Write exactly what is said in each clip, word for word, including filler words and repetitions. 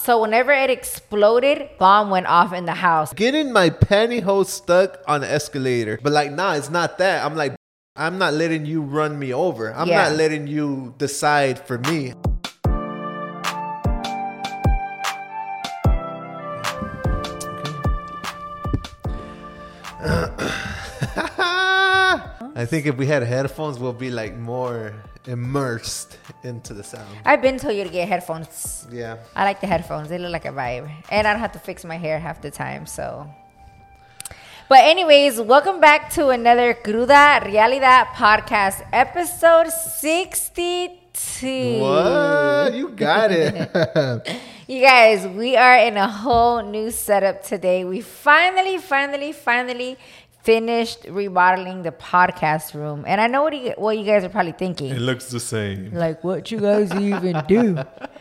so whenever it exploded, bomb went off in the house. Getting my pantyhose stuck on the escalator. But like, nah, it's not that. I'm like, I'm not letting you run me over. I'm Yeah. not letting you decide for me. I think if we had headphones, we'll be like more immersed into the sound. I've been told you to get headphones. Yeah. I like the headphones. They look like a vibe. And I don't have to fix my hair half the time, so. But anyways, welcome back to another Cruda Realidad podcast, episode sixty-two. What? You got it. You guys, we are in a whole new setup today. We finally, finally, finally finished remodeling the podcast room. And I know what you, what you guys are probably thinking. It looks the same. Like, what you guys even do?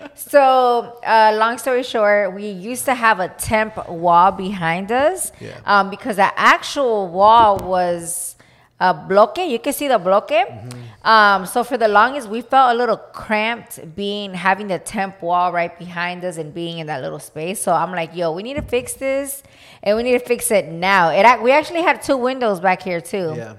So, uh, long story short, we used to have a temp wall behind us. Yeah. Um, because the actual wall was a bloque. You can see the bloque. Mm-hmm. Um, so for the longest, we felt a little cramped being having the temp wall right behind us and being in that little space. So I'm like, yo, we need to fix this, and we need to fix it now. It we actually had two windows back here too. Yeah.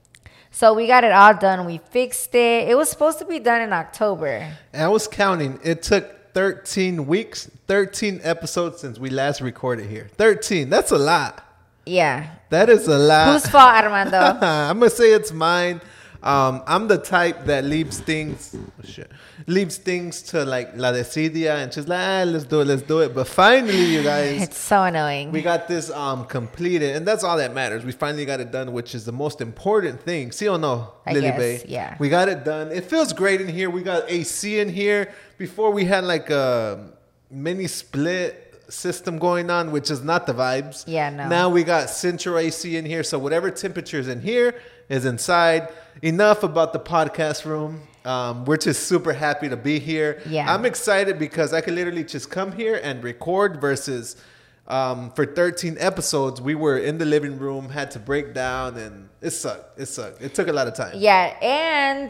So we got it all done. We fixed it. It was supposed to be done in October. And I was counting. It took thirteen weeks, thirteen episodes since we last recorded here. thirteen. That's a lot. Yeah. That is a lot. Whose fault, Armando? I'm going to say it's mine. Um, I'm the type that leaves things, oh shit, leaves things to like La Desidia, and she's like, ah, let's do it, let's do it. But finally, you guys, It's so annoying. we got this um completed, and that's all that matters. We finally got it done, which is the most important thing. See or no, I Lily guess, Bay? yeah. We got it done. It feels great in here. We got A C in here. Before we had like a mini split system going on, which is not the vibes. Yeah, no. Now we got central A C in here, so whatever temperature is in here is inside. Enough about the podcast room. Um, we're just super happy to be here. Yeah. I'm excited because I could literally just come here and record versus um, for thirteen episodes, we were in the living room, had to break down, and it sucked. It sucked. It took a lot of time. Yeah, and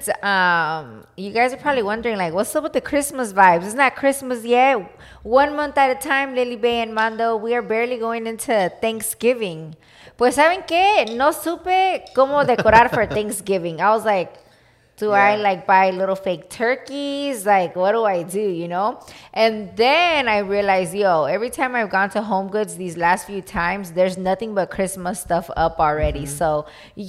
um, you guys are probably wondering, like, what's up with the Christmas vibes? It's not Christmas yet. One month at a time, Lily Bay and Mando. We are barely going into Thanksgiving. Pues, ¿saben qué? No supe cómo decorar for Thanksgiving. I was like, do Yeah. I, like, buy little fake turkeys? Like, what do I do, you know? And then I realized, yo, every time I've gone to Home Goods these last few times, there's nothing but Christmas stuff up already. Mm-hmm. So,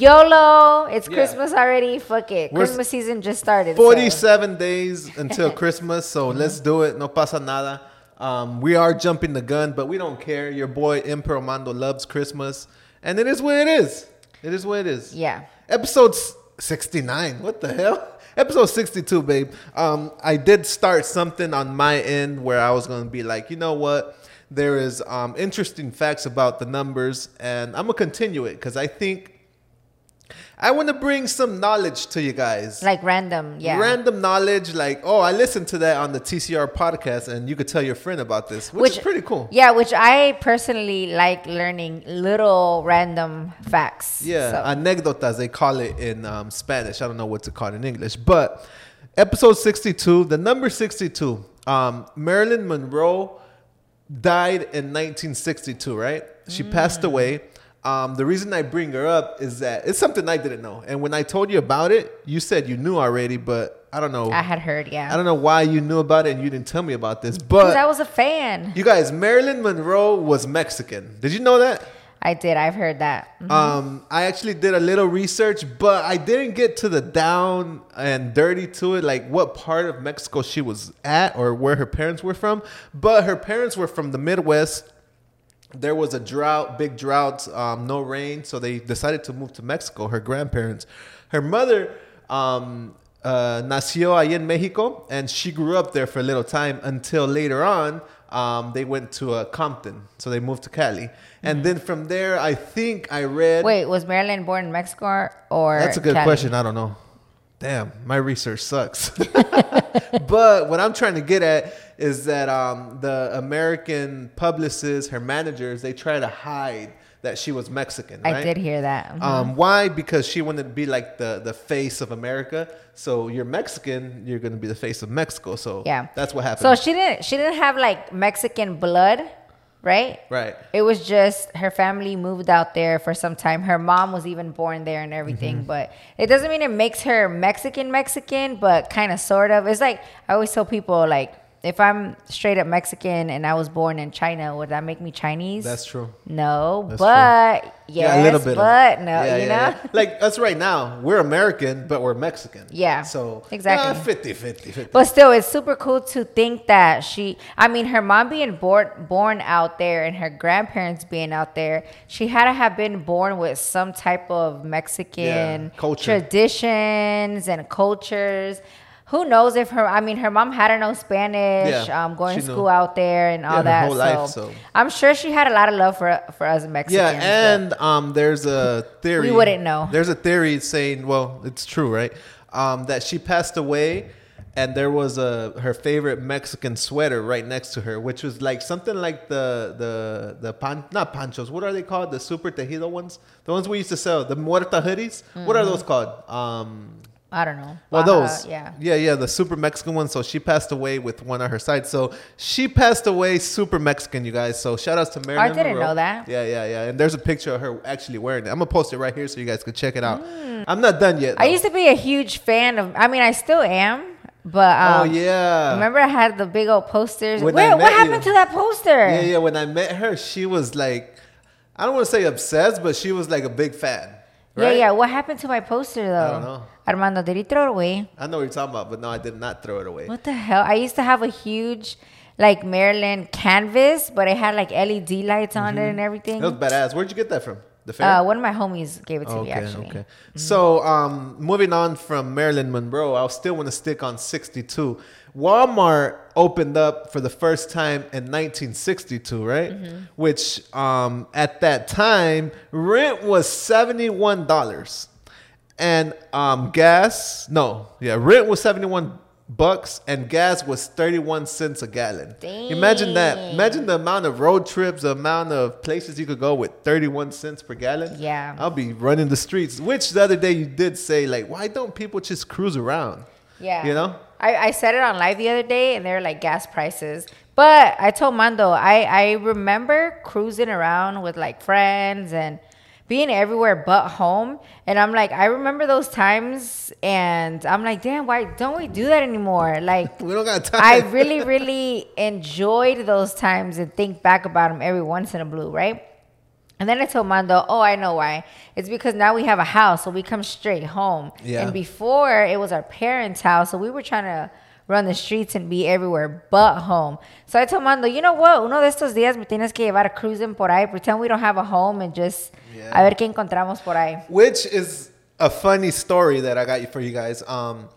YOLO, it's Yeah. Christmas already. Fuck it. We're Christmas season just started. forty-seven so. days until Christmas, so let's do it. No pasa nada. Um, we are jumping the gun, but we don't care. Your boy Emperor Mando loves Christmas, and it is what it is. It is what it is. Yeah. Episode sixty-nine. What the hell? Episode sixty-two, babe. Um, I did start something on my end where I was going to be like, you know what? There is um, interesting facts about the numbers, and I'm going to continue it because I think I want to bring some knowledge to you guys. Like random, yeah. Random knowledge, like, oh, I listened to that on the T C R podcast, and you could tell your friend about this, which, Which- is pretty cool. Yeah, which I personally like learning little random facts. Yeah, So. anécdotas, they call it in um, Spanish. I don't know what to call it in English. But episode sixty-two, the number sixty-two, um, Marilyn Monroe died in nineteen sixty-two, right? She mm. passed away. Um, the reason I bring her up is that it's something I didn't know. And when I told you about it, you said you knew already, but I don't know. I had heard, yeah. I don't know why you knew about it and you didn't tell me about this. Because But I was a fan. you guys, Marilyn Monroe was Mexican. Did you know that? I did. I've heard that. Mm-hmm. Um, I actually did a little research, but I didn't get to the down and dirty to it, like what part of Mexico she was at or where her parents were from. But her parents were from the Midwest. There was a drought, big drought, um, no rain, so they decided to move to Mexico, her grandparents. Her mother um, uh, nació ahí en Mexico, and she grew up there for a little time until later on, um, they went to uh, Compton, so they moved to Cali. And then from there, I think I read... Wait, was Marilyn born in Mexico or That's a good Cali? question. I don't know. Damn, my research sucks. But what I'm trying to get at is that um, the American publicists, her managers, they try to hide that she was Mexican. I right? did hear that. Mhm. Um, why? Because she wanted to be like the, the face of America. So you're Mexican, you're going to be the face of Mexico. So Yeah. that's what happened. So she didn't she didn't have like Mexican blood, right? Right. It was just her family moved out there for some time. Her mom was even born there and everything, Mm-hmm. but it doesn't mean it makes her Mexican Mexican, but kind of sort of. It's like I always tell people, like, if I'm straight up Mexican and I was born in China, would that make me Chinese? That's true. No, That's but yes, yeah, a little bit. but of, no, yeah, you yeah, know? yeah. Like us right now, we're American, but we're Mexican. Yeah, So exactly. uh, fifty fifty. fifty. But still, it's super cool to think that she, I mean, her mom being born, born out there and her grandparents being out there, she had to have been born with some type of Mexican Yeah, culture. traditions and cultures. Who knows if her, I mean, her mom had to know Spanish, Yeah, um, going to she school knew. out there and all her that. whole so, life, so. I'm sure she had a lot of love for for us Mexicans. Yeah, and um, there's a theory. We wouldn't know. There's a theory saying, well, it's true, right? Um, that she passed away, and there was a her favorite Mexican sweater right next to her, which was like something like the the the pan, not panchos. What are they called? The super tejido ones, the ones we used to sell, the muerta hoodies. Mm-hmm. What are those called? Um, I don't know. Well, Baja, those, yeah. yeah, yeah, the super Mexican one. So she passed away with one on her side. So she passed away super Mexican, you guys. So shout outs to Marilyn I didn't Monroe. know that. Yeah, yeah, yeah. And there's a picture of her actually wearing it. I'm gonna post it right here so you guys can check it out. Mm. I'm not done yet. I though. used to be a huge fan of, I mean, I still am, but um, oh yeah. remember I had the big old posters. When Wait, I what met happened you- to that poster? Yeah, yeah. When I met her, she was like, I don't want to say obsessed, but she was like a big fan. Yeah, Right? yeah. What happened to my poster though? I don't know. Armando, did he throw it away? I know what you're talking about, but no, I did not throw it away. What the hell? I used to have a huge, like, Maryland canvas, but it had like L E D lights on it and everything. That was badass. Where'd you get that from? The fair? Uh, one of my homies gave it to me actually. Okay. So, um, moving on from Marilyn Monroe, I still want to stick on sixty-two. Walmart opened up for the first time in nineteen sixty-two, right? Mm-hmm. Which, um, at that time, rent was seventy-one dollars, and um, gas, no, yeah, rent was seventy-one bucks, and gas was thirty-one cents a gallon. Imagine that. Dang. Imagine the amount of road trips, the amount of places you could go with thirty-one cents per gallon. Yeah. I'll be running the streets. Which the other day you did say, like, why don't people just cruise around? Yeah. You know? I, I said it on live the other day, and they were like gas prices. But I told Mando, I, I remember cruising around with like friends and being everywhere but home. And I'm like, I remember those times, and I'm like, damn, why don't we do that anymore? Like, We don't got time. I really, really enjoyed those times and think back about them every once in a blue, right? And then I told Mando, oh, I know why. It's because now we have a house, so we come straight home. Yeah. And before, it was our parents' house, so we were trying to run the streets and be everywhere but home. So I told Mando, you know what? Uno de estos días me tienes que llevar a cruising por ahí. Pretend we don't have a home and just Yeah. a ver qué encontramos por ahí. Which is a funny story that I got for you guys. Um,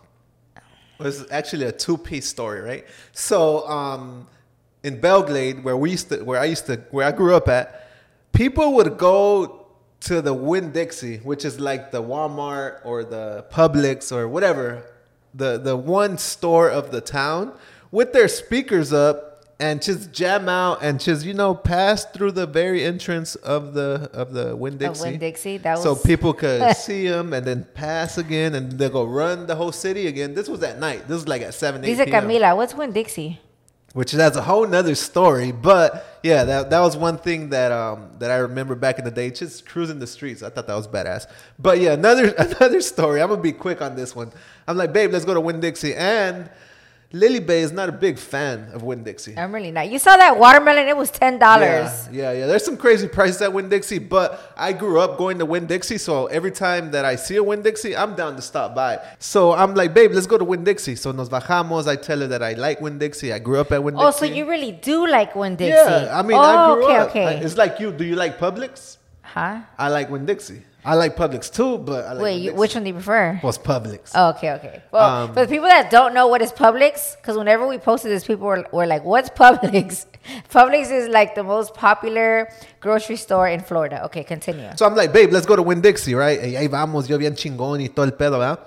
it was actually a two-piece story, right? So, um, in Belglade, where we used to, where I used to, where I grew up at, people would go to the Winn-Dixie, which is like the Walmart or the Publix or whatever, the the one store of the town, with their speakers up and just jam out and just, you know, pass through the very entrance of the of the Winn-Dixie. Of Winn-Dixie, that So was- people could see them and then pass again, and they'll go run the whole city again. This was at night. This was like at seven, eight Dice p.m. Camila, what's Winn-Dixie? Which that's a whole nother story. But yeah, that that was one thing that um that I remember back in the day, just cruising the streets. I thought that was badass. But yeah, another another story. I'm gonna be quick on this one. I'm like, babe, let's go to Winn-Dixie. And Lily Bay is not a big fan of Winn-Dixie. I'm really not. You saw that watermelon? It was ten dollars. Yeah, yeah, yeah. There's some crazy prices at Winn-Dixie, but I grew up going to Winn-Dixie, so every time that I see a Winn-Dixie, I'm down to stop by. So I'm like, babe, let's go to Winn-Dixie. So nos bajamos. I tell her that I like Winn-Dixie. I grew up at Winn-Dixie. Oh, so you really do like Winn-Dixie? Yeah, I mean, oh, I grew okay, up. okay. I- it's like you. Do you like Publix? Huh? I like Winn-Dixie. I like Publix too, but I like Wait, you, Winn-Dixie. which one do you prefer? What's Publix? Oh, okay, okay. Well, Um, for the people that don't know what is Publix, because whenever we posted this, people were, were like, what's Publix? Publix is like the most popular grocery store in Florida. Okay, continue. So I'm like, babe, let's go to Winn-Dixie, right? Y ahí vamos, yo bien chingón y todo el pedo, ¿verdad?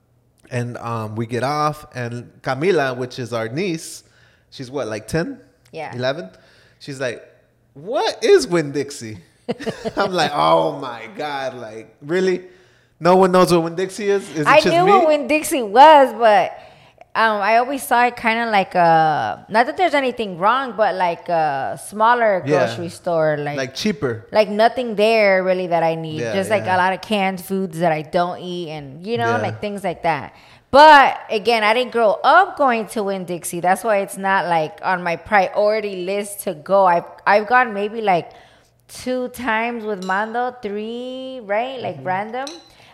And um, we get off, and Camila, which is our niece, she's what, like ten? Yeah. eleven? She's like, what is Winn-Dixie? I'm like, oh my God, like really? No one knows what Winn-Dixie is? Is it I just knew me? what Winn-Dixie was, but um, I always saw it kind of like a, not that there's anything wrong, but like a smaller Yeah. grocery store. Like, Like cheaper. like nothing there really that I need. Yeah, Just like yeah. a lot of canned foods that I don't eat and, you know, Yeah. like things like that. But again, I didn't grow up going to Winn-Dixie. That's why it's not like on my priority list to go. I've, I've gone maybe like two times with Mando, three, right? Like Mm-hmm. random.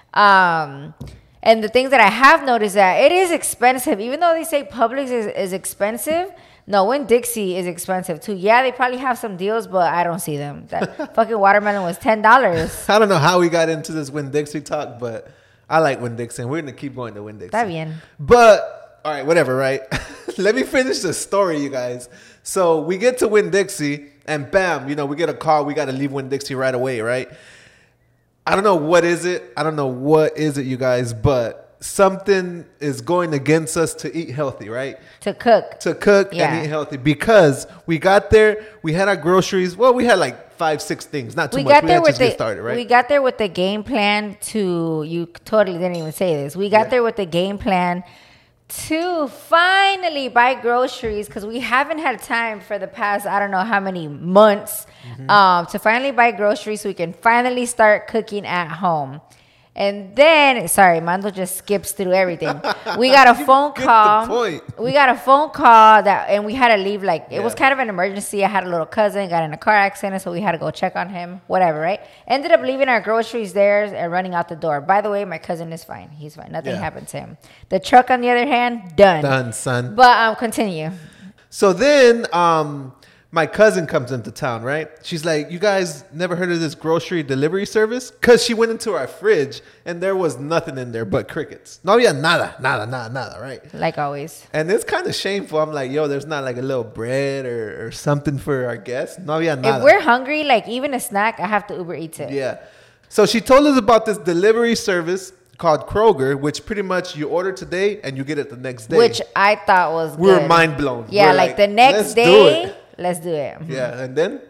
Um, and the things that I have noticed that it is expensive, even though they say Publix is, is expensive. No, Winn-Dixie is expensive too. Yeah, they probably have some deals, but I don't see them. That fucking watermelon was ten dollars. I don't know how we got into this Winn-Dixie talk, but I like Winn-Dixie, and we're going to keep going to Winn-Dixie. Está bien. But, all right, whatever, right? Let me finish the story, you guys. So we get to Winn-Dixie, and bam, you know, we get a call. We got to leave Winn-Dixie right away, right? I don't know what is it. I don't know what is it, you guys, but something is going against us to eat healthy, right? To cook. To cook Yeah. and eat healthy, because we got there, we had our groceries. Well, we had like five, six things, not too We much. got we there had to with just the get started, right? we got there with the game plan to you totally didn't even say this. We got Yeah. there with the game plan to finally buy groceries because we haven't had time for the past I don't know how many months Mm-hmm. um, to finally buy groceries so we can finally start cooking at home. And then, sorry, Mando just skips through everything. We got a phone Get the call. point. We got a phone call that, and we had to leave. Like it was Yeah. kind of an emergency. I had a little cousin got in a car accident, so we had to go check on him. Whatever, right? Ended up leaving our groceries there and running out the door. By the way, my cousin is fine. He's fine. Nothing Yeah. happened to him. The truck, on the other hand, done. Done, son. But um, continue. So then, um, my cousin comes into town, right? She's like, "You guys never heard of this grocery delivery service?" Because she went into our fridge and there was nothing in there but crickets. No había nada, nada, nada, nada, right? Like always. And it's kind of shameful. I'm like, yo, there's not like a little bread or, or something for our guests. No había nada. If we're hungry, like even a snack, I have to Uber Eats it. Yeah. So she told us about this delivery service called Kroger, which pretty much you order today and you get it the next day. Which I thought was we were good. mind blown. Yeah, We're like, the next "Let's do day, it." let's do it. Yeah, and then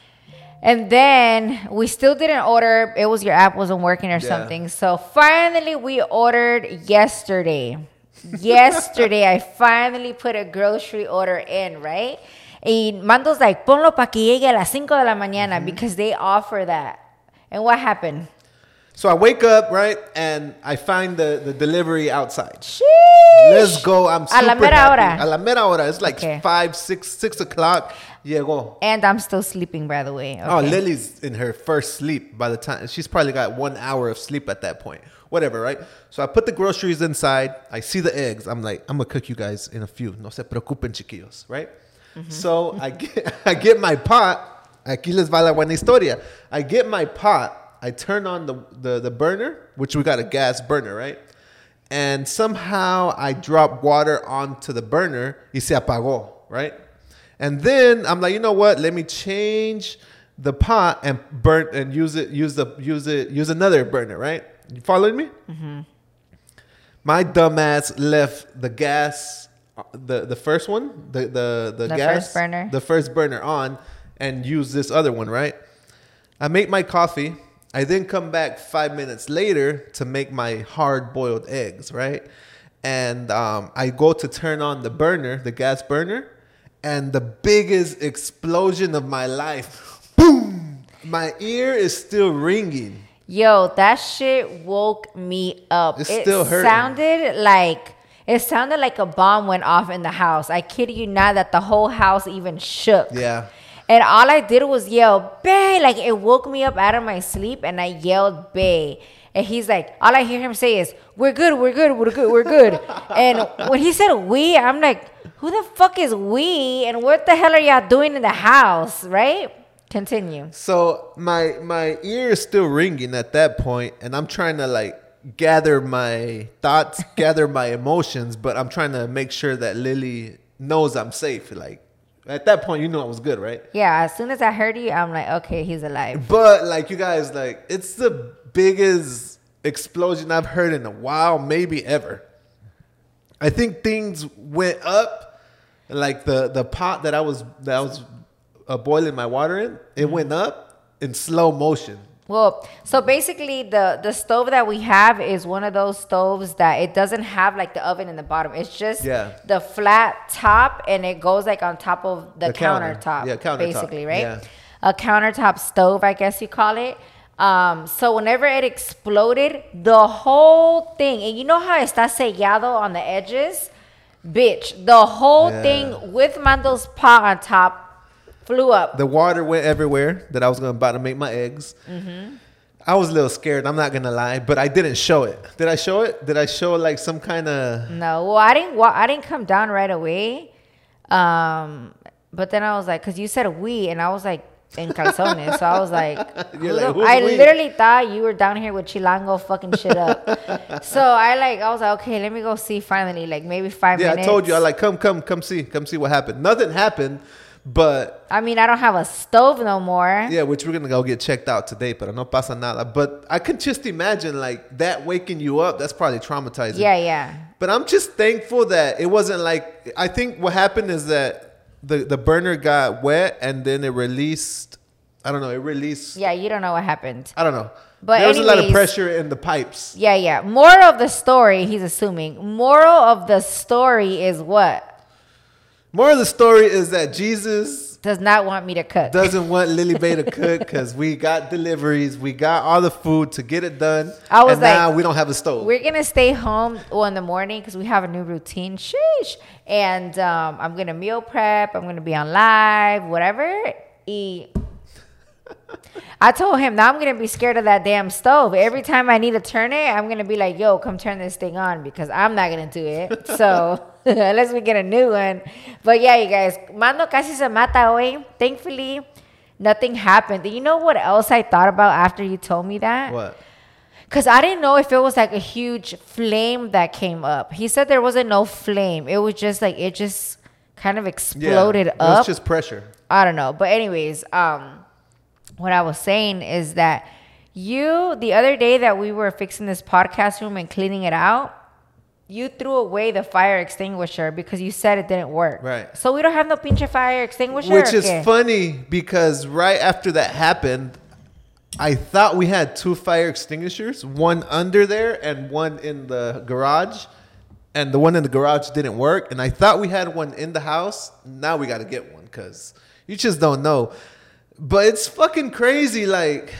And then we still didn't order. It was your app wasn't working or Yeah. something. So finally we ordered yesterday. Yesterday I finally put a grocery order in, right? Y Mando's like, ponlo pa que llegue a las cinco de la mañana Mm-hmm. because they offer that. And what happened? so I wake up, right, and I find the, the delivery outside. Sheesh. Let's go. I'm super A la mera happy. hora. A la mera hora. It's like Okay. five, six, six o'clock. Llegó. And I'm still sleeping, by the way. Oh, Okay. Lily's in her first sleep by the time. She's probably got one hour of sleep at that point. Whatever, right? So I put the groceries inside. I see the eggs. I'm like, I'm going to cook you guys in a few. No se preocupen, chiquillos, right? Mm-hmm. So I get, I get my pot. Aquí les va la buena historia. I get my pot. I turn on the, the, the burner, which we got a gas burner, right? And somehow I drop water onto the burner y se apagó, right? And then I'm like, you know what? Let me change the pot and burn and use it, use the use it, use another burner, right? You following me? Mm-hmm. My dumbass left the gas, uh, the the first one, the the the, The gas first burner? the first burner on, and use this other one, right? I make my coffee. I then come back five minutes later to make my hard boiled eggs, right? And um, I go to turn on the burner, the gas burner, and the biggest explosion of my life. Boom! My ear is still ringing. Yo, that shit woke me up. It's it still hurting. sounded like it sounded like a bomb went off in the house. I kid you not that the whole house even shook. Yeah. And all I did was yell, "Bae!" Like it woke me up out of my sleep, and I yelled, "Bae!" And he's like, all I hear him say is, "We're good, we're good, we're good, we're good." And when he said "we," I'm like, who the fuck is we? And what the hell are y'all doing in the house, right? Continue. So my my ear is still ringing at that point, and I'm trying to like gather my thoughts, gather my emotions, but I'm trying to make sure that Lily knows I'm safe. Like at that point, you know I was good, right? Yeah, as soon as I heard you, I'm like, okay, he's alive. But like you guys, like it's the biggest explosion I've heard in a while, maybe ever. I think things went up, like the the pot that I was that I was uh, boiling my water in, it went up, in slow motion. Well, so basically the, the stove that we have is one of those stoves that it doesn't have like the oven in the bottom. It's just Yeah. the flat top and it goes like on top of the, The counter. countertop. Yeah, countertop. Basically, right? Yeah. A countertop stove, I guess you call it. Um, so whenever it exploded, the whole thing, and you know how está sellado on the edges? Bitch, the whole Yeah. thing with Mando's pot on top flew up. The water went everywhere that I was gonna about to make my eggs. Mm-hmm. I was a little scared. I'm not gonna lie, but I didn't show it. Did I show it? Did I show like some kind of? No, well, I didn't. Wa- I didn't come down right away. Um, but then I was like, because you said we, and I was like in calzones, so I was like, You're who like, the- who's I we? literally thought you were down here with Chilango fucking shit up. So I like, I was like, okay, let me go see. Finally, like maybe five Yeah, minutes. I told you. I like come, come, come see, come see what happened. Nothing happened, but I mean, I don't have a stove no more. yeah, which we're gonna go get checked out today. But no pasa nada. But I can just imagine like that waking you up. That's probably traumatizing. Yeah, yeah. But I'm just thankful that it wasn't like. I think what happened is that the the burner got wet and then it released. I don't know. It released. Yeah, you don't know what happened. I don't know. But there was a lot of anyways- pressure in the pipes. Yeah, yeah. Moral of the story, he's assuming. Moral of the story is what? Moral of the story is that Jesus Does not want me to cook. doesn't want Lily Bay to cook because we got deliveries, we got all the food to get it done, I was and like, now we don't have a stove. We're gonna stay home well, in the morning because we have a new routine. Sheesh. And um, I'm gonna meal prep. I'm gonna be on live, whatever. E- I told him now I'm gonna be scared of that damn stove. Every time I need to turn it, I'm gonna be like, "Yo, come turn this thing on," because I'm not gonna do it. So unless we get a new one. But yeah, you guys, Mando casi se mata hoy. Thankfully, nothing happened. You know what else I thought about after you told me that? What? Because I didn't know if it was like a huge flame that came up. He said there wasn't no flame. It was just like, it just kind of exploded yeah, up. It was just pressure. I don't know. But anyways, um, what I was saying is that you, the other day that we were fixing this podcast room and cleaning it out, you threw away the fire extinguisher because you said it didn't work. Right. So we don't have no pinche fire extinguisher. Which or is qué? funny because right after that happened, I thought we had two fire extinguishers, one under there and one in the garage. And the one in the garage didn't work. And I thought we had one in the house. Now we got to get one because you just don't know. But it's fucking crazy. Like,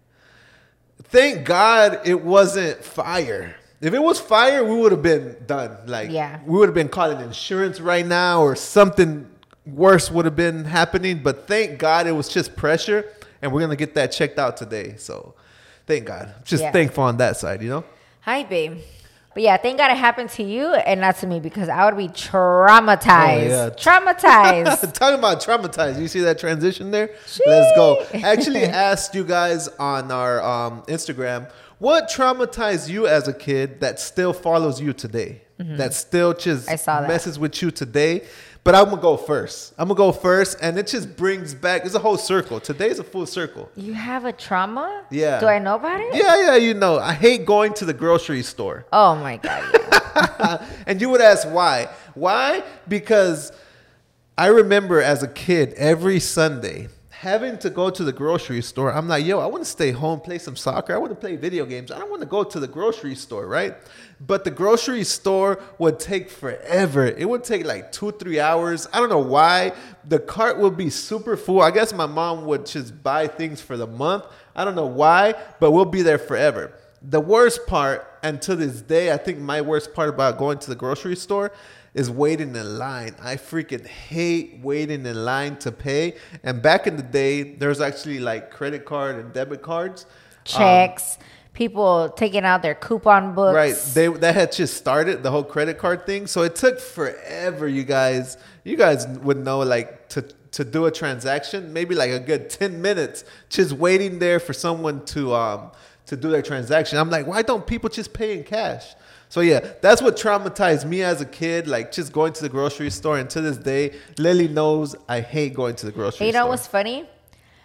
thank God it wasn't fire. If it was fire, we would have been done. Like, Yeah. we would have been calling insurance right now or something worse would have been happening. But thank God it was just pressure. And we're going to get that checked out today. So thank God. Just Yeah. thankful on that side, you know? Hi, babe. But yeah, thank God it happened to you and not to me because I would be traumatized. Oh, yeah. Traumatized. Talking about traumatized. You see that transition there? Let's go. I actually asked you guys on our um, Instagram, what traumatized you as a kid that still follows you today? Mm-hmm. That still just I saw that. messes with you today? But I'm going to go first. I'm going to go first. And it just brings back, it's a whole circle. Today's a full circle. You have a trauma? Yeah. Do I know about it? Yeah, yeah, you know. I hate going to the grocery store. Oh my God. Yeah. And you would ask why. Why? Because I remember as a kid, every Sunday, having to go to the grocery store. I'm like, yo, I want to stay home, play some soccer. I want to play video games. I don't want to go to the grocery store, right? But the grocery store would take forever. It would take like two, three hours. I don't know why. The cart would be super full. I guess my mom would just buy things for the month. I don't know why, but we'll be there forever. The worst part, and to this day, I think my worst part about going to the grocery store is waiting in line. I freaking hate waiting in line to pay. And back in the day, there's actually like credit card and debit cards. Checks. Um, people taking out their coupon books. Right. They that had just started the whole credit card thing. So it took forever, you guys. You guys would know like to to do a transaction, maybe like a good ten minutes just waiting there for someone to um to do their transaction. I'm like, why don't people just pay in cash? So yeah, that's what traumatized me as a kid, like just going to the grocery store. And to this day, Lily knows I hate going to the grocery You know store. what's funny?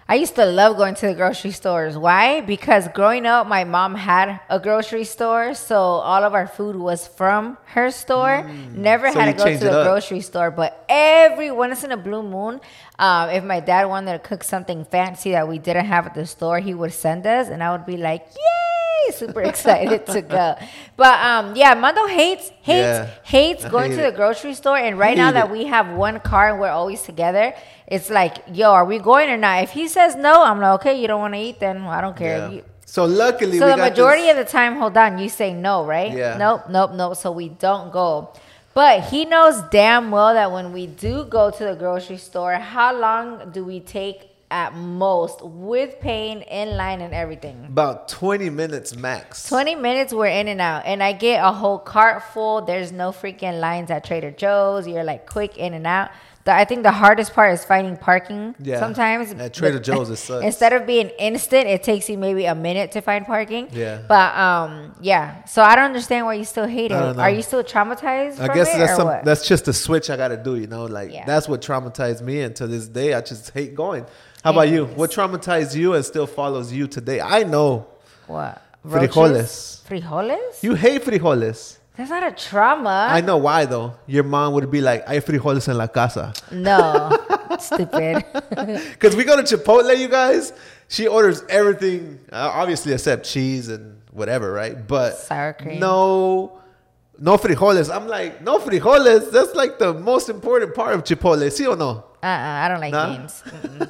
I used to love going to the grocery stores. Why? Because growing up, my mom had a grocery store, so all of our food was from her store. Mm. Never so had to go to the grocery store, but every once in a blue moon, um, if my dad wanted to cook something fancy that we didn't have at the store, he would send us, and I would be like, yay! Super excited to go. But um, yeah, Mando hates hates yeah, hates going hate to the grocery store. And right now that it. we have one car and we're always together, it's like, yo, are we going or not? If he says no, I'm like, okay, you don't want to eat, then I don't care. Yeah. You, so luckily, so we the got majority this. of the time, hold on, you say no, right? Yeah. Nope, nope, nope. So we don't go. But he knows damn well that when we do go to the grocery store, how long do we take at most with paying in line and everything? About twenty minutes max. twenty minutes, we're in and out. And I get a whole cart full. There's no freaking lines at Trader Joe's. You're like quick in and out. The, I think the hardest part is finding parking yeah. sometimes. At Trader but, Joe's, it sucks. Instead of being instant, it takes you maybe a minute to find parking. Yeah. But, um, yeah. So I don't understand why you still hate it. Are you still traumatized I from guess it, that's or some, what? that's just a switch I got to do, you know? Like, yeah. that's what traumatized me. And to this day, I just hate going. How about you? What traumatized you and still follows you today? I know. What? Frijoles. Frijoles? You hate frijoles. That's not a trauma. I know why, though. Your mom would be like, hay frijoles en la casa. No. Stupid. Because we go to Chipotle, you guys. She orders everything, uh, obviously except cheese and whatever, right? But sour cream. No, no frijoles. I'm like, no frijoles. That's like the most important part of Chipotle. ¿Sí o no? Uh-uh, I don't like nah? beans.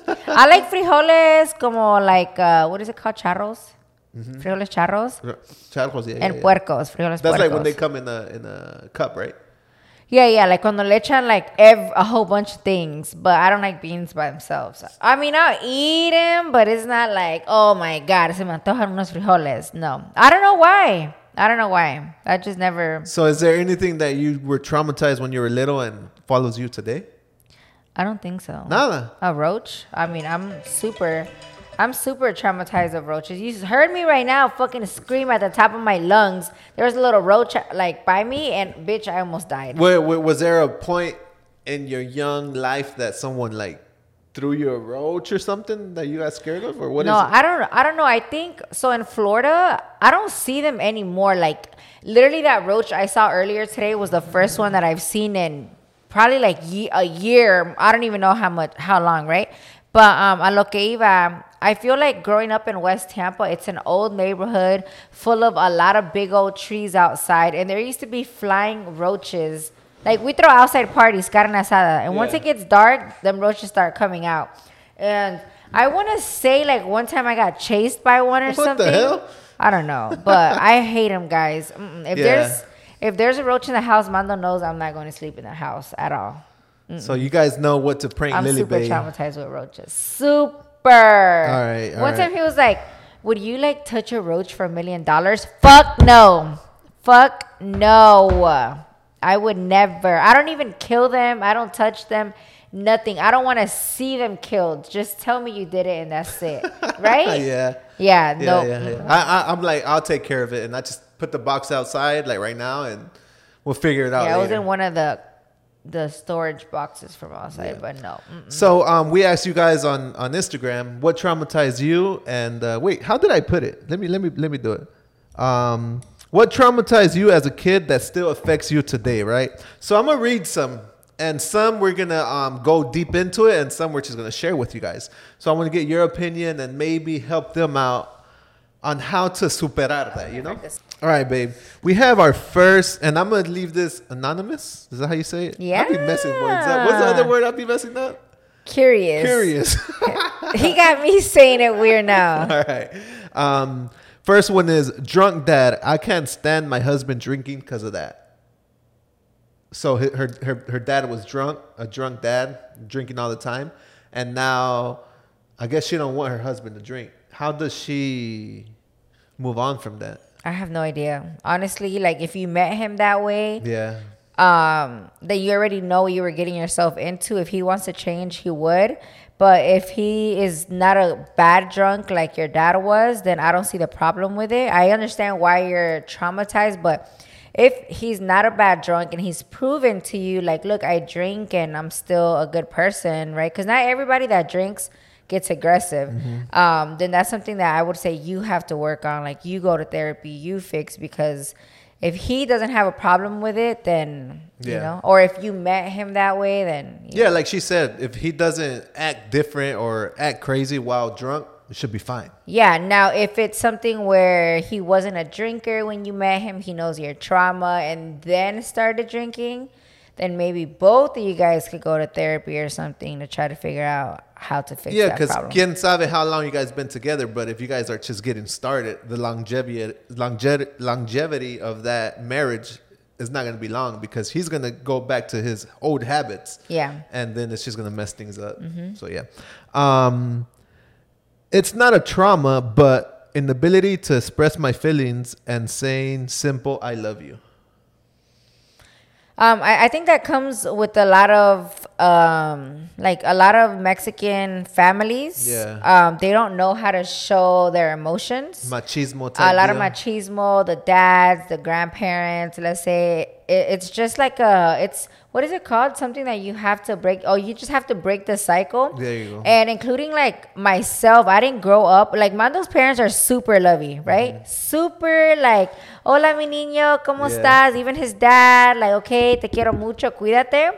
I like frijoles como like, uh, what is it called? Charros? Mm-hmm. Frijoles charros? Charros, yeah. And yeah, puercos. Frijoles That's puercos. like when they come in a, in a cup, right? Yeah, yeah. Like cuando le echan like ev- a whole bunch of things. But I don't like beans by themselves. I mean, I'll eat them, but it's not like, oh my God, se me antojan unos frijoles. No. I don't know why. I don't know why. I just never... So is there anything that you were traumatized when you were little and follows you today? I don't think so. Nada. A roach? I mean, I'm super... I'm super traumatized of roaches. You heard me right now fucking scream at the top of my lungs. There was a little roach like by me and bitch, I almost died. Wait, wait, was there a point in your young life that someone like threw you a roach or something that you got scared of, or what no, is it? I don't I don't know. I think so in Florida, I don't see them anymore. Like literally that roach I saw earlier today was the first one that I've seen in probably like ye- a year. I don't even know how much how long, right? But um, a lo que iba, I feel like growing up in West Tampa, it's an old neighborhood full of a lot of big old trees outside. And there used to be flying roaches. Like, we throw outside parties, carne asada. And yeah. once it gets dark, them roaches start coming out. And I want to say, like, one time I got chased by one or what something. What the hell? I don't know. But I hate them, guys. Mm-mm. If, yeah. there's, if there's a roach in the house, Mando knows I'm not going to sleep in the house at all. Mm-mm. So you guys know what to prank I'm Lily Bay. I'm super traumatized with roaches. Super. All right. All One right. time he was like, would you like touch a roach for a million dollars? Fuck no. Fuck no. I would never. I don't even kill them. I don't touch them. Nothing. I don't want to see them killed. Just tell me you did it and that's it. Right? yeah. Yeah. Yeah, No. yeah, yeah. I, I, I'm like, I'll take care of it. And I just put the box outside like right now and we'll figure it out Yeah, later. I was in one of the the storage boxes from outside, yeah. but no. Mm-mm. So um, we asked you guys on, on Instagram what traumatized you, and uh, wait, how did I put it? Let me let me let me do it. Um, what traumatized you as a kid that still affects you today, right? So I'm gonna read some, and some we're gonna um, go deep into it, and some we're just gonna share with you guys. So I want to get your opinion and maybe help them out on how to superar that, you know? All right, babe. We have our first, and I'm going to leave this anonymous. Is that how you say it? Yeah. I'll be messing words up. What's the other word I'll be messing up? Curious. Curious. He got me saying it weird now. All right. Um, first one is drunk dad. I can't stand my husband drinking because of that. So her, her, her, her dad was drunk, a drunk dad, drinking all the time. And now I guess she don't want her husband to drink. How does she move on from that? I have no idea. Honestly, like if you met him that way, yeah, um, then you already know what you were getting yourself into. If he wants to change, he would. But if he is not a bad drunk like your dad was, then I don't see the problem with it. I understand why you're traumatized, but if he's not a bad drunk and he's proven to you, like, look, I drink and I'm still a good person, right? Because not everybody that drinks gets aggressive, mm-hmm. um, then that's something that I would say you have to work on. Like, you go to therapy, you fix, because if he doesn't have a problem with it, then, yeah. you know, or if you met him that way, then. Yeah, know. like she said, if he doesn't act different or act crazy while drunk, it should be fine. Yeah. Now, if it's something where he wasn't a drinker when you met him, he knows your trauma and then started drinking, then maybe both of you guys could go to therapy or something to try to figure out how to fix yeah, that problem. Yeah, because quien sabe how long you guys been together, but if you guys are just getting started, the longevity, longevity, longevity of that marriage is not going to be long, because he's going to go back to his old habits. Yeah. And then it's just going to mess things up. Mm-hmm. So, yeah. Um, it's not a trauma, but an ability to express my feelings and saying simple, I love you. Um, I, I think that comes with a lot of, um, like a lot of Mexican families. Yeah. Um, they don't know how to show their emotions. Machismo type A lot deal. of machismo, the dads, the grandparents, let's say. It, it's just like a, it's, what is it called? Something that you have to break. Oh, you just have to break the cycle. There you go. And including like myself, I didn't grow up. Like Mando's parents are super lovey, right? Mm-hmm. Super like, hola mi niño, ¿cómo yeah. estás? Even his dad, like, okay, te quiero mucho, cuídate.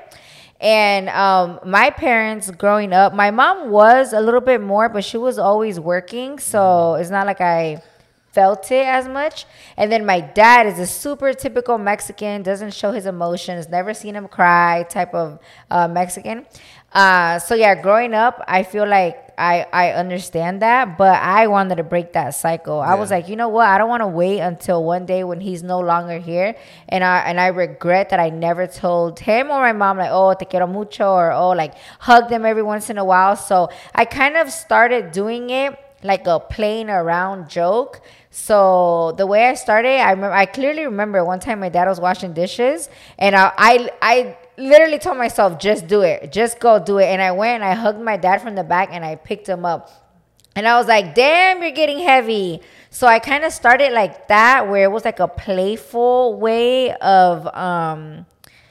And um, my parents growing up, my mom was a little bit more, but she was always working. So mm-hmm. it's not like I felt it as much. And then my dad is a super typical Mexican, doesn't show his emotions, never seen him cry type of uh, Mexican. Uh, so yeah, growing up, I feel like I, I understand that, but I wanted to break that cycle. Yeah. I was like, you know what? I don't want to wait until one day when he's no longer here. And I, and I regret that I never told him or my mom, like, oh, te quiero mucho, or, oh, like, hug them every once in a while. So I kind of started doing it like a playing around joke. So the way I started, I remember, I clearly remember one time my dad was washing dishes, and I, I, I literally told myself, just do it, just go do it. And I went and I hugged my dad from the back and I picked him up, and I was like, damn, you're getting heavy. So I kind of started like that, where it was like a playful way of, um,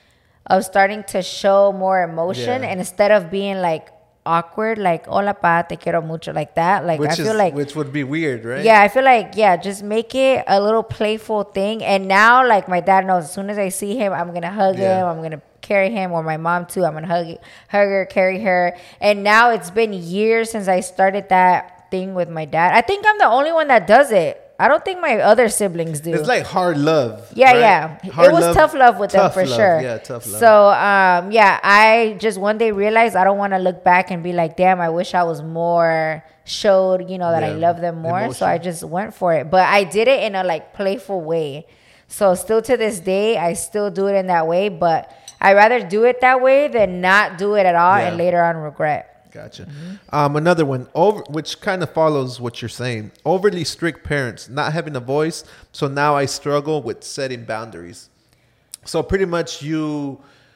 of starting to show more emotion, yeah. and instead of being like awkward, like hola pa, te quiero mucho, like that, like which I feel is, like, which would be weird, right? Yeah, I feel like, yeah, just make it a little playful thing. And now, like, my dad knows, as soon as I see him, I'm gonna hug yeah. him, I'm gonna carry him, or my mom too, I'm gonna hug hug her, carry her. And now it's been years since I started that thing with my dad. I think I'm the only one that does it. I don't think my other siblings do. It's like hard love. Yeah, right? yeah. Hard it was love, tough love with tough them for love. sure. Yeah, tough love. So, um, yeah, I just one day realized I don't want to look back and be like, damn, I wish I was more showed, you know, that yeah. I love them more. Emotion. So I just went for it. But I did it in a like playful way. So still to this day, I still do it in that way. But I'd rather do it that way than not do it at all yeah. and later on regret. Gotcha. Mm-hmm. Um, another one, over, which kind of follows what you're saying. Overly strict parents, not having a voice. So now I struggle with setting boundaries. So pretty much you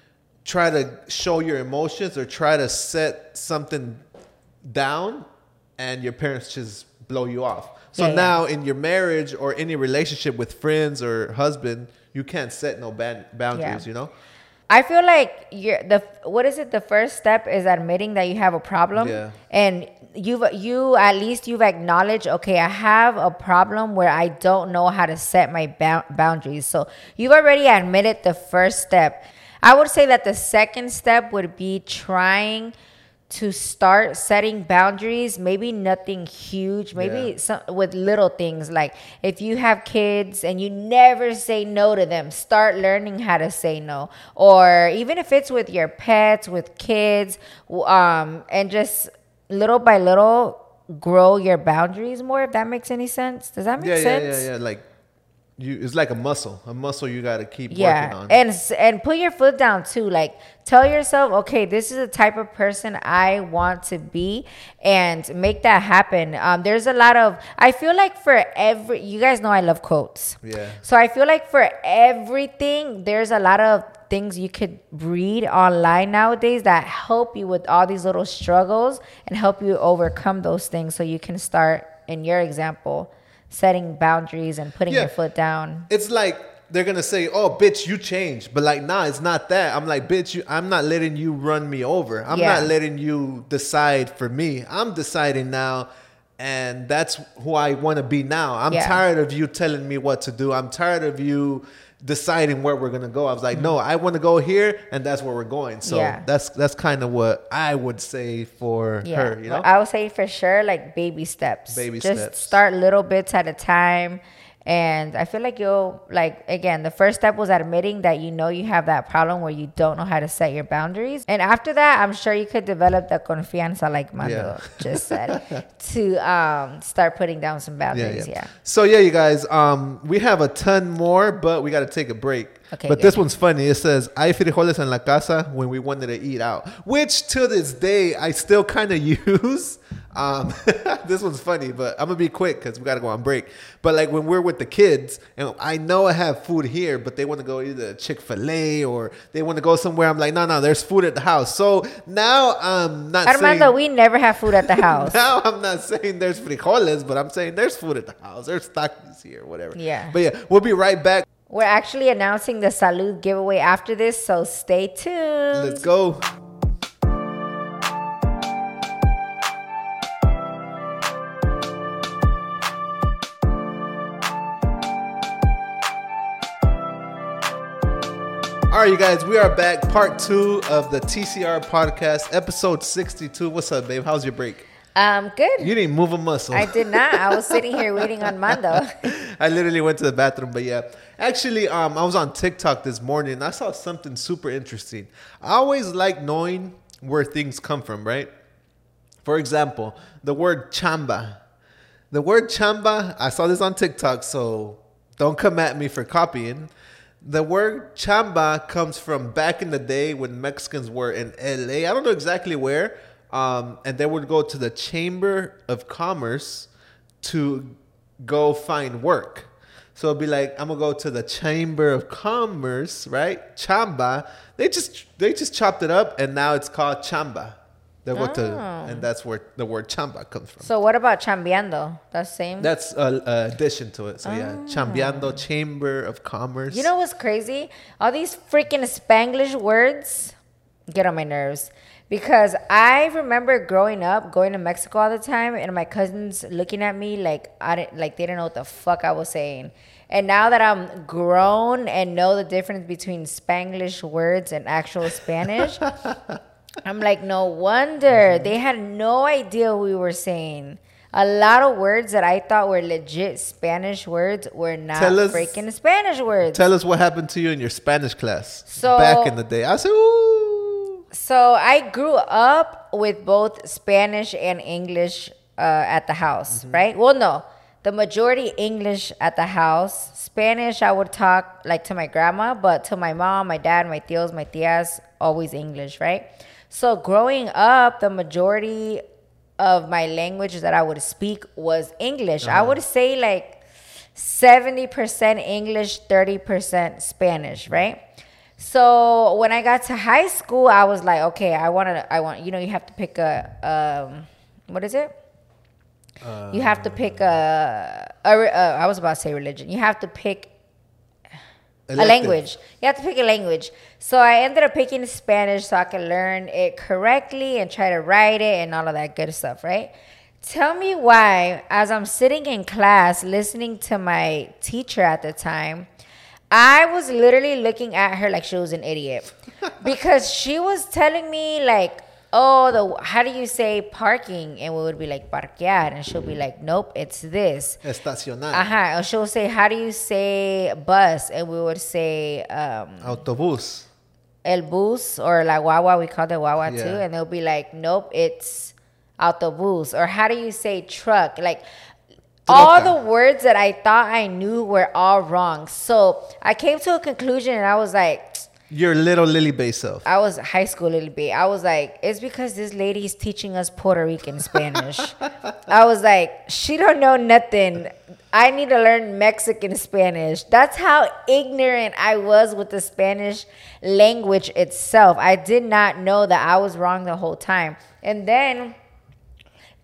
try to show your emotions or try to set something down, and your parents just blow you off. So yeah, now yeah. in your marriage or any relationship with friends or husband, you can't set no ban- boundaries, yeah. you know? I feel like you're the what is it? The first step is admitting that you have a problem, yeah. and you've you at least you've acknowledged, okay, I have a problem where I don't know how to set my ba- boundaries. So you've already admitted the first step. I would say that the second step would be trying to start setting boundaries, maybe nothing huge, maybe yeah. some, with little things. Like if you have kids and you never say no to them, start learning how to say no. Or even if it's with your pets, with kids, um, and just little by little grow your boundaries more, if that makes any sense. Does that make yeah, sense? Yeah, yeah, yeah. Like you, it's like a muscle, a muscle you got to keep yeah. working on. And and put your foot down too. Like tell yourself, okay, this is the type of person I want to be, and make that happen. Um, there's a lot of, I feel like for every, you guys know I love quotes. Yeah. So I feel like for everything, there's a lot of things you could read online nowadays that help you with all these little struggles and help you overcome those things, so you can start, in your example, setting boundaries and putting yeah. your foot down. It's like they're gonna say, "Oh, bitch, you changed," but like, nah, it's not that. I'm like, bitch, you, I'm not letting you run me over. I'm Yeah. not letting you decide for me. I'm deciding now, and that's who I want to be now. I'm Yeah. tired of you telling me what to do. I'm tired of you deciding where we're gonna go. I was like, no, I want to go here, and that's where we're going. So Yeah. that's that's kind of what I would say for Yeah. her. You know, I would say for sure, like baby steps. Baby Just steps. start little bits at a time. And I feel like you'll, like, again, the first step was admitting that you know you have that problem where you don't know how to set your boundaries. And after that, I'm sure you could develop the confianza, like Mando Yeah. just said, to um, start putting down some boundaries. Yeah. So yeah, you guys, um, we have a ton more, but we got to take a break. Okay, but good. this one's funny. It says, "Hay frijoles en la casa" when we wanted to eat out, which to this day I still kind of use. Um, this one's funny, but I'm gonna be quick because we got to go on break. But like when we're with the kids, and I know I have food here, but they want to go either Chick-fil-A or they want to go somewhere. I'm like, no, no, there's food at the house. So now I'm not Armando, saying. we never have food at the house. Now I'm not saying there's frijoles, but I'm saying there's food at the house. There's takis here, whatever. Yeah. But yeah, we'll be right back. We're actually announcing the Salud giveaway after this, so stay tuned. Let's go. All right, you guys, we are back. Part two of the T C R podcast, episode sixty-two. What's up, babe? How's your break? Um, good. You didn't move a muscle. I did not. I was sitting here waiting on Mando. I literally went to the bathroom, but yeah. Actually, um, I was on TikTok this morning and I saw something super interesting. I always like knowing where things come from, right? For example, the word chamba. The word chamba, I saw this on TikTok, so don't come at me for copying. The word chamba comes from back in the day when Mexicans were in L A. I don't know exactly where. Um, and they would go to the Chamber of Commerce to go find work. So it'd be like, I'm gonna go to the Chamber of Commerce, right? Chamba. They just they just chopped it up, and now it's called chamba. They go to, Oh. and that's where the word chamba comes from. So what about chambeando? That's same. That's a, a addition to it. So yeah, chambeando, Chamber of Commerce. You know what's crazy? All these freaking Spanglish words get on my nerves. Because I remember growing up, going to Mexico all the time, and my cousins looking at me like I didn't, like they didn't know what the fuck I was saying. And now that I'm grown and know the difference between Spanglish words and actual Spanish, I'm like, no wonder they had no idea what we were saying. A lot of words that I thought were legit Spanish words were not Tell us- freaking Spanish words. Tell us what happened to you in your Spanish class So- back in the day. I said, ooh. So I grew up with both Spanish and English uh, at the house, Mm-hmm. right? Well, no, the majority English at the house. Spanish, I would talk like to my grandma, but to my mom, my dad, my tios, my tias, always English, right? So growing up, the majority of my language that I would speak was English. I would say like seventy percent English, thirty percent Spanish, right? So when I got to high school, I was like, okay, I want to, I want, you know, you have to pick a, um, what is it? Uh, You have to pick a, a, re- uh, I was about to say religion. You have to pick a Elective. language. You have to pick a language. So I ended up picking Spanish so I could learn it correctly and try to write it and all of that good stuff, right? Tell me why, as I'm sitting in class listening to my teacher at the time, I was literally looking at her like she was an idiot because she was telling me like, oh, the how do you say parking? And we would be like parquear, and she'll be like, nope, it's this. Estacionar. Uh-huh. Or she'll say, how do you say bus? And we would say um, Autobús. el bus or la guagua. We call it guagua Yeah. too. And they'll be like, nope, it's autobus. Or how do you say truck? Like all Troca. the words that I thought I knew were all wrong. So I came to a conclusion and I was like, Your little Lily Bay self. I was high school a little bit. I was like, it's because this lady is teaching us Puerto Rican Spanish. I was like, she don't know nothing. I need to learn Mexican Spanish. That's how ignorant I was with the Spanish language itself. I did not know that I was wrong the whole time. And then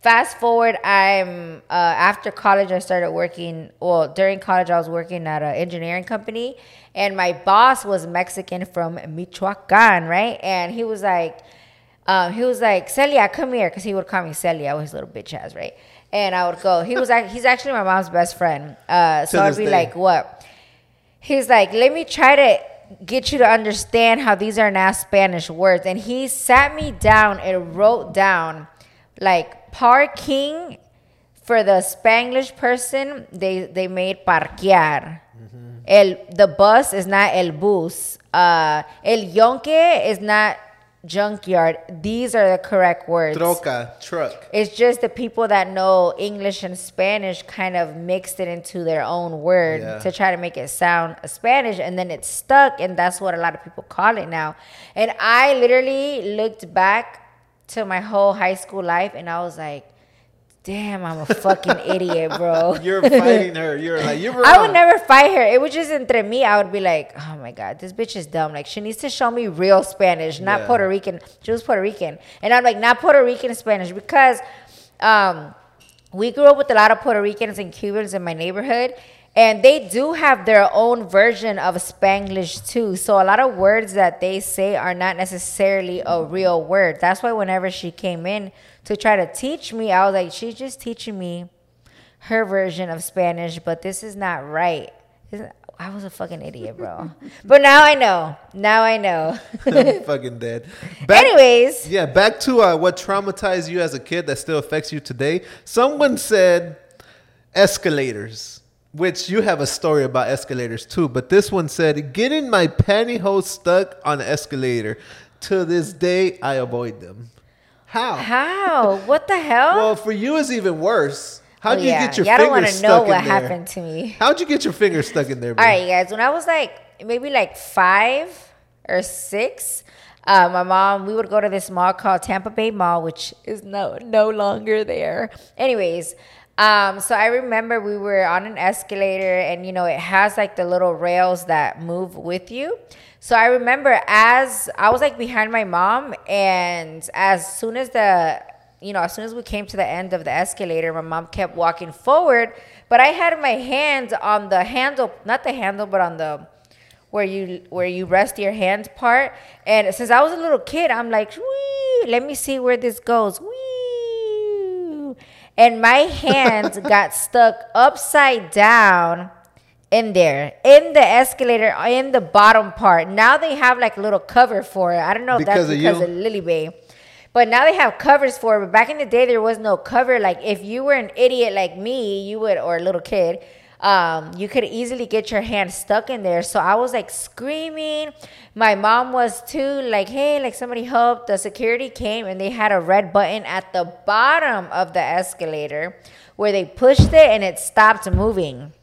fast forward, I'm uh, after college, I started working. Well, during college, I was working at an engineering company, and my boss was Mexican from Michoacan, right? And he was like, um, he was like, Celia, come here, because he would call me Celia with his little bitch ass, right? And I would go. He was like, he's actually my mom's best friend. Uh, so I'd be day. like, what? He's like, let me try to get you to understand how these are not Spanish words. And he sat me down and wrote down, like, parking for the Spanglish person, they, they made parquear. Mm-hmm. El, the bus is not el bus. Uh, el yonke is not junkyard. These are the correct words. Troca, truck. It's just the people that know English and Spanish kind of mixed it into their own word yeah. to try to make it sound Spanish, and then it stuck, and that's what a lot of people call it now. And I literally looked back to my whole high school life, and I was like, damn, I'm a fucking idiot, bro. You're fighting her. You're like, you're wrong. I would never fight her. It was just entre me. I would be like, oh my God, this bitch is dumb. Like, she needs to show me real Spanish, not yeah. Puerto Rican. She was Puerto Rican. And I'm like, not Puerto Rican Spanish, because um, we grew up with a lot of Puerto Ricans and Cubans in my neighborhood. And they do have their own version of Spanglish too. So a lot of words that they say are not necessarily a real word. That's why whenever she came in to try to teach me, I was like, she's just teaching me her version of Spanish, but this is not right. I was a fucking idiot, bro. But now I know. Now I know. I'm fucking dead. Back, Anyways. Yeah, back to uh, what traumatized you as a kid that still affects you today. Someone said escalators, which you have a story about escalators too. But this one said, getting my pantyhose stuck on an escalator. To this day, I avoid them. How? How? What the hell? Well, for you, it's even worse. How'd oh, you yeah. get your Y'all fingers stuck in there? I don't want to know what happened to me. How'd you get your fingers stuck in there, bro? All right, you guys. When I was like maybe like five or six, uh, my mom, we would go to this mall called Tampa Bay Mall, which is no no longer there. Anyways, um, so I remember we were on an escalator, and you know it has like the little rails that move with you. So I remember as I was like behind my mom, and as soon as the, you know, as soon as we came to the end of the escalator, my mom kept walking forward, but I had my hand on the handle, not the handle, but on the, where you, where you rest your hand part. And since I was a little kid, I'm like, wee, let me see where this goes. Wee. And my hand got stuck upside down in there, in the escalator, in the bottom part. Now they have like a little cover for it. I don't know if because that's because of, of Lily Bay. But now they have covers for it. But back in the day, there was no cover. Like if you were an idiot like me, you would, or a little kid, um, you could easily get your hand stuck in there. So I was like screaming. My mom was too, like, hey, like somebody help. The security came, and they had a red button at the bottom of the escalator where they pushed it and it stopped moving.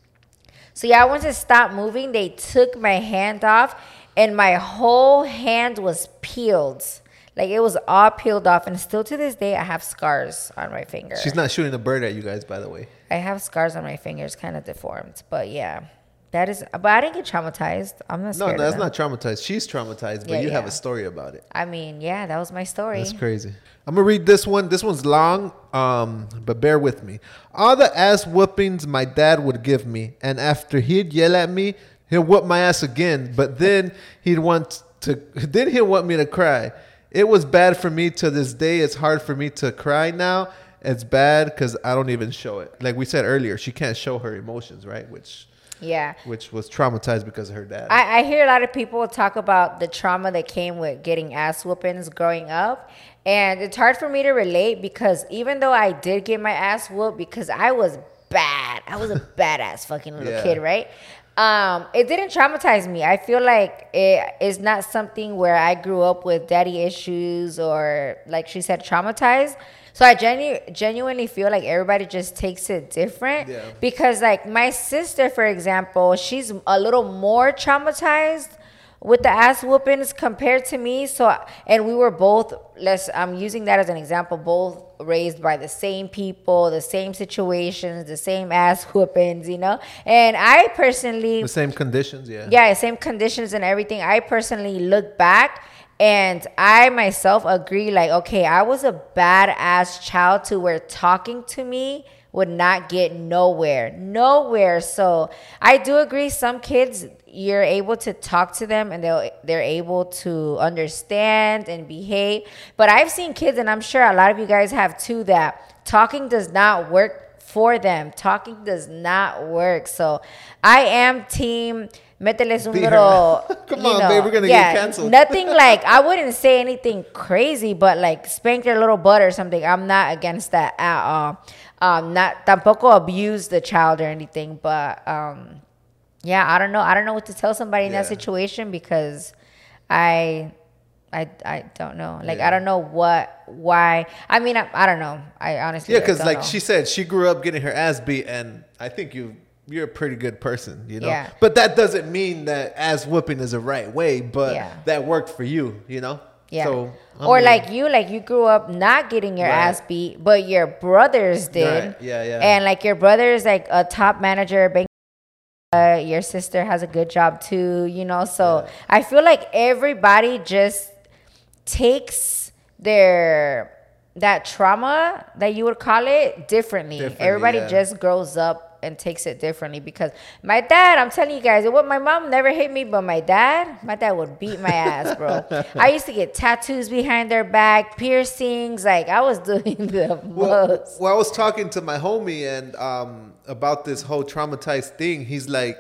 So yeah, once it stopped moving, they took my hand off, and my whole hand was peeled. Like it was all peeled off, and still to this day, I have scars on my finger. She's not shooting a bird at you guys, by the way. I have scars on my fingers, kind of deformed, but yeah, that is. But I didn't get traumatized. I'm not scared. No, that's not traumatized. She's traumatized, but yeah, you yeah. have a story about it. I mean, yeah, that was my story. That's crazy. I'm gonna read this one. This one's long, um, but bear with me. All the ass whoopings my dad would give me, and after he'd yell at me, he'll whoop my ass again. But then he'd want to. Then he'll want me to cry. It was bad for me to this day. It's hard for me to cry now. It's bad because I don't even show it. Like we said earlier, she can't show her emotions, right? Which, yeah, which was traumatized because of her dad. I, I hear a lot of people talk about the trauma that came with getting ass whoopings growing up. And it's hard for me to relate because even though I did get my ass whooped because I was bad. I was a badass fucking little yeah. kid, right? Um, it didn't traumatize me. I feel like it is not something where I grew up with daddy issues or, like she said, traumatized. So I genu- genuinely feel like everybody just takes it different. Yeah. Because, like, my sister, for example, she's a little more traumatized with the ass whoopings compared to me. So, and we were both, let's, I'm using that as an example, both raised by the same people, the same situations, the same ass whoopings, you know? And I personally... The same conditions, yeah. Yeah, same conditions and everything. I personally look back And I myself agree, like, okay, I was a badass child to where talking to me would not get nowhere. Nowhere. So I do agree some kids, you're able to talk to them and they'll they're able to understand and behave. But I've seen kids, and I'm sure a lot of you guys have too, that talking does not work for them. Talking does not work. So I am team mételes un little. Come you on, know, babe, we're gonna yeah, get canceled. Nothing like, I wouldn't say anything crazy, but like spank their little butt or something. I'm not against that at all. Um, not tampoco abuse the child or anything, but um, yeah, I don't know. I don't know what to tell somebody in Yeah. that situation because I. I, I don't know. Like, Yeah. I don't know what, why. I mean, I, I don't know. I honestly Yeah, because don't like know. she said, she grew up getting her ass beat, and I think you you're a pretty good person, you know. Yeah. But that doesn't mean that ass whooping is the right way. But Yeah. that worked for you, you know. Yeah. So, I or mean, like you, like you grew up not getting your Right. ass beat, but your brothers did. Right. Yeah, yeah. And like your brother is like a top manager. Bank- uh, your sister has a good job too, you know. So Yeah. I feel like everybody just takes their that trauma that you would call it differently. Differently, Everybody yeah. just grows up and takes it differently because my dad, I'm telling you guys, what my mom never hit me, but my dad, my dad would beat my ass, bro. I used to get tattoos behind their back, piercings, like I was doing the Well, most. well, I was talking to my homie and um, about this whole traumatized thing. He's like,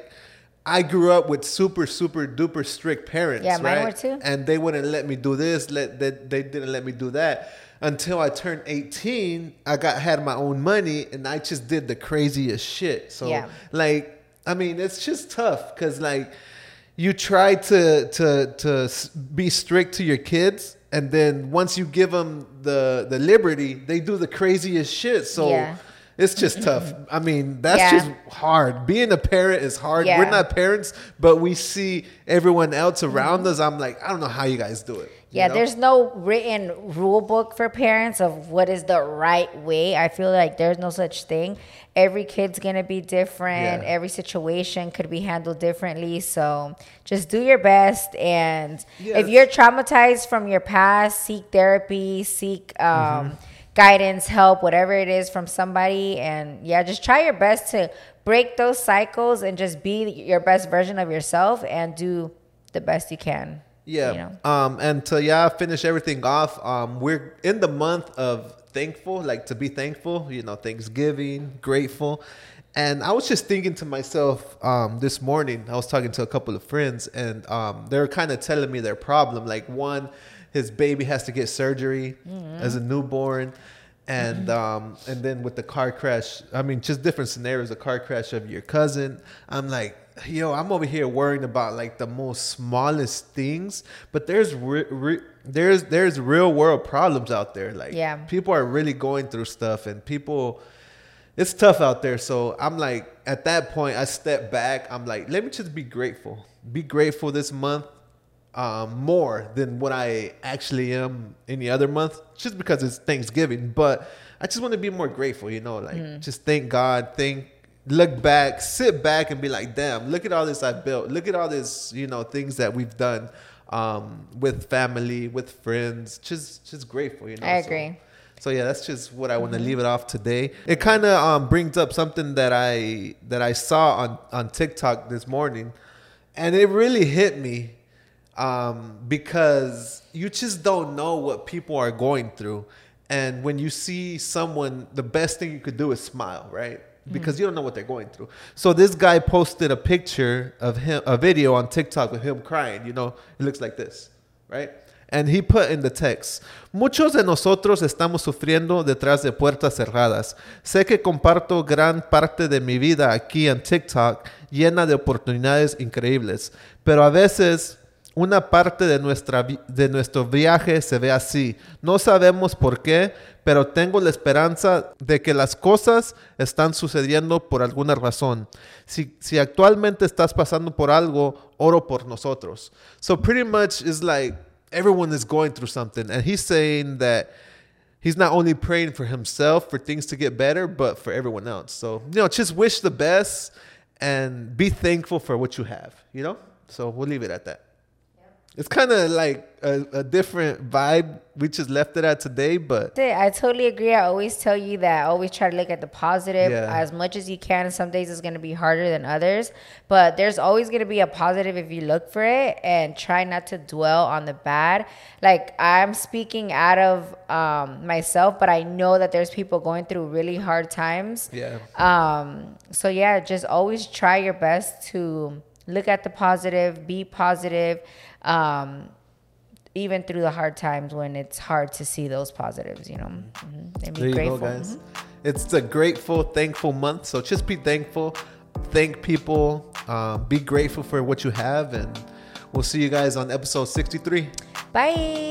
I grew up with super, super duper strict parents. Yeah, mine right? were too. And they wouldn't let me do this. Let they, they didn't let me do that until I turned eighteen. I got had my own money, and I just did the craziest shit. So, Yeah. like, I mean, it's just tough because like you try to to to s- be strict to your kids, and then once you give them the the liberty, they do the craziest shit. So. Yeah. It's just tough. I mean, that's Yeah. just hard. Being a parent is hard. Yeah. We're not parents, but we see everyone else around us. I'm like, I don't know how you guys do it. you Yeah, know? there's no written rule book for parents of what is the right way. I feel like there's no such thing. Every kid's gonna be different. Yeah. Every situation could be handled differently. So just do your best. And Yeah, if you're traumatized from your past, seek therapy, seek um, Mm-hmm. guidance, help, whatever it is from somebody. And yeah, just try your best to break those cycles and just be your best version of yourself and do the best you can. Yeah. You know? Um, and to yeah, finish everything off, um, we're in the month of thankful, like to be thankful, you know, Thanksgiving, grateful. And I was just thinking to myself um, this morning, I was talking to a couple of friends, and um, they were kind of telling me their problem. Like one, his baby has to get surgery as a newborn. And um, and then with the car crash, I mean, just different scenarios, a car crash of your cousin. I'm like, yo, I'm over here worrying about like the most smallest things, but there's re- re- there's there's real world problems out there. Like, Yeah. people are really going through stuff, and people, it's tough out there. So I'm like, at that point, I step back. I'm like, let me just be grateful. Be grateful this month. Um, more than what I actually am any other month, just because it's Thanksgiving. But I just want to be more grateful, you know, like just thank God, thank, look back, sit back and be like, damn, look at all this I built. Look at all this, you know, things that we've done um, with family, with friends. Just, just grateful, you know. I So- agree. So yeah, that's just what I want to leave it off today. It kind of um, brings up something that I that I saw on on TikTok this morning, and it really hit me um, because you just don't know what people are going through, and when you see someone, the best thing you could do is smile, right? Because you don't know what they're going through. So this guy posted a picture of him, a video on TikTok of him crying. You know, it looks like this, right? And he put in the text, muchos de nosotros estamos sufriendo detrás de puertas cerradas. Sé que comparto gran parte de mi vida aquí en TikTok, llena de oportunidades increíbles. Pero a veces una parte de, nuestra, vi- de nuestro viaje se ve así. No sabemos por qué, pero tengo la esperanza de que las cosas están sucediendo por alguna razón. Si, si actualmente estás pasando por algo, oro por nosotros. So pretty much it's like, everyone is going through something, and he's saying that he's not only praying for himself for things to get better, but for everyone else. So, you know, just wish the best and be thankful for what you have, you know? So we'll leave it at that. It's kind of like a, a different vibe. We just left it at today, but I totally agree. I always tell you that. I always try to look at the positive Yeah. as much as you can. Some days it's going to be harder than others, but there's always going to be a positive if you look for it and try not to dwell on the bad. Like, I'm speaking out of um, myself, but I know that there's people going through really hard times. yeah. Um, so yeah, just always try your best to look at the positive, be positive, um, even through the hard times when it's hard to see those positives, you know, mm-hmm. and be There you grateful. go, guys. Mhm. It's the grateful, thankful month. So just be thankful, thank people, um, be grateful for what you have, and we'll see you guys on episode sixty-three. Bye.